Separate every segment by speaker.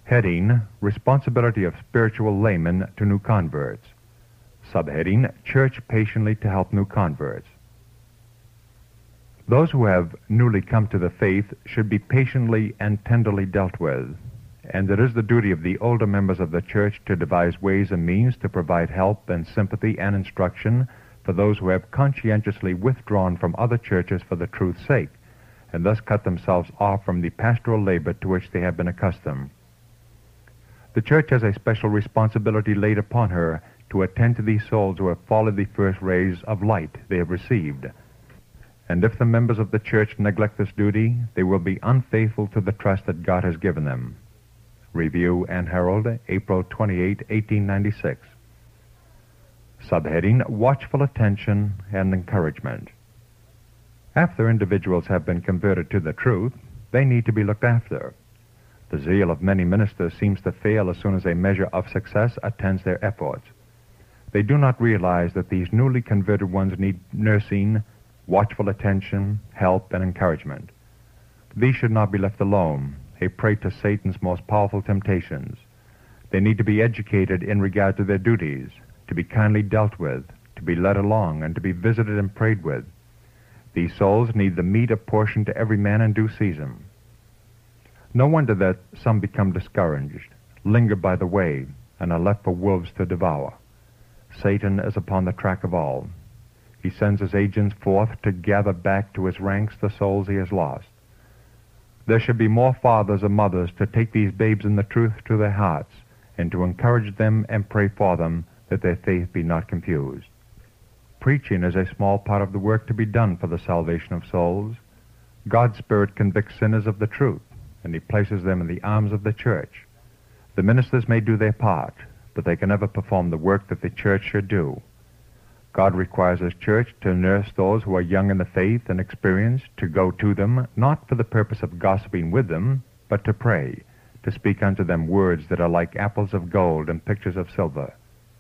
Speaker 1: Heading: Responsibility of Spiritual Laymen to New Converts. Subheading: Church Patiently to Help New Converts. Those who have newly come to the faith should be patiently and tenderly dealt with, and it is the duty of the older members of the church to devise ways and means to provide help and sympathy and instruction for those who have conscientiously withdrawn from other churches for the truth's sake, and thus cut themselves off from the pastoral labor to which they have been accustomed. The church has a special responsibility laid upon her to attend to these souls who have followed the first rays of light they have received. And if the members of the church neglect this duty, they will be unfaithful to the trust that God has given them. Review and Herald, April 28, 1896. Subheading: Watchful Attention and Encouragement. After individuals have been converted to the truth, they need to be looked after. The zeal of many ministers seems to fail as soon as a measure of success attends their efforts. They do not realize that these newly converted ones need nursing, watchful attention, help, and encouragement. These should not be left alone, a prey to Satan's most powerful temptations. They need to be educated in regard to their duties, to be kindly dealt with, to be led along, and to be visited and prayed with. These souls need the meat apportioned to every man in due season. No wonder that some become discouraged, linger by the way, and are left for wolves to devour. Satan is upon the track of all. He sends his agents forth to gather back to his ranks the souls he has lost. There should be more fathers and mothers to take these babes in the truth to their hearts, and to encourage them and pray for them, that their faith be not confused. Preaching is a small part of the work to be done for the salvation of souls. God's Spirit convicts sinners of the truth, and he places them in the arms of the church. The ministers may do their part, but they can never perform the work that the church should do. God requires his church to nurse those who are young in the faith and experienced, to go to them, not for the purpose of gossiping with them, but to pray, to speak unto them words that are like apples of gold and pictures of silver.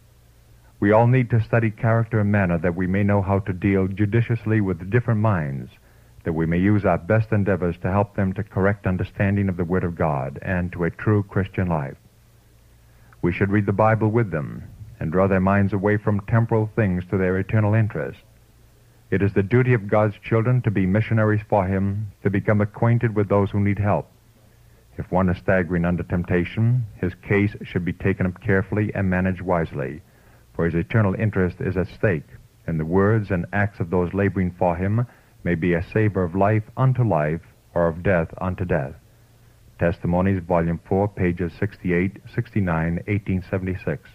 Speaker 1: We all need to study character and manner, that we may know how to deal judiciously with different minds, that we may use our best endeavors to help them to correct understanding of the Word of God and to a true Christian life. We should read the Bible with them and draw their minds away from temporal things to their eternal interest. It is the duty of God's children to be missionaries for him, to become acquainted with those who need help. If one is staggering under temptation, his case should be taken up carefully and managed wisely, for his eternal interest is at stake, and the words and acts of those laboring for him may be a savor of life unto life, or of death unto death. Testimonies, Volume 4, pages 68, 69, 1876.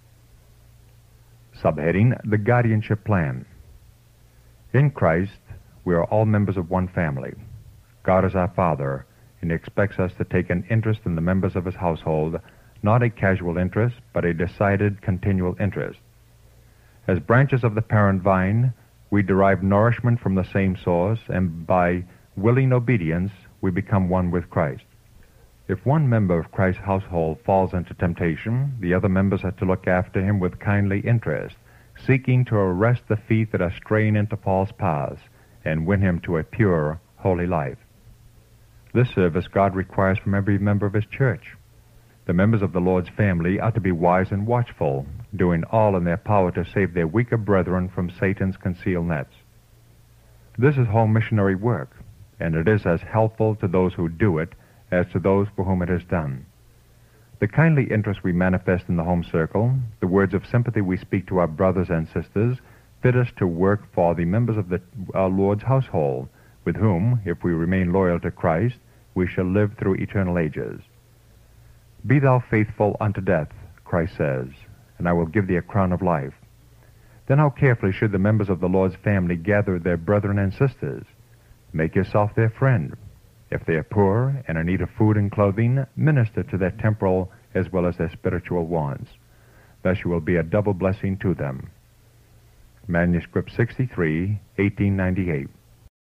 Speaker 1: Subheading: The Guardianship Plan. In Christ, we are all members of one family. God is our Father, and he expects us to take an interest in the members of his household, not a casual interest, but a decided, continual interest. As branches of the parent vine, we derive nourishment from the same source, and by willing obedience, we become one with Christ. If one member of Christ's household falls into temptation, the other members are to look after him with kindly interest, seeking to arrest the feet that are straying into false paths, and win him to a pure, holy life. This service God requires from every member of his church. The members of the Lord's family are to be wise and watchful, doing all in their power to save their weaker brethren from Satan's concealed nets. This is home missionary work, and it is as helpful to those who do it as to those for whom it is done. The kindly interest we manifest in the home circle, the words of sympathy we speak to our brothers and sisters, fit us to work for the members of our Lord's household, with whom, if we remain loyal to Christ, we shall live through eternal ages. Be thou faithful unto death, Christ says, and I will give thee a crown of life. Then how carefully should the members of the Lord's family gather their brethren and sisters? Make yourself their friend. If they are poor and in need of food and clothing, minister to their temporal as well as their spiritual wants. Thus you will be a double blessing to them. Manuscript 63, 1898.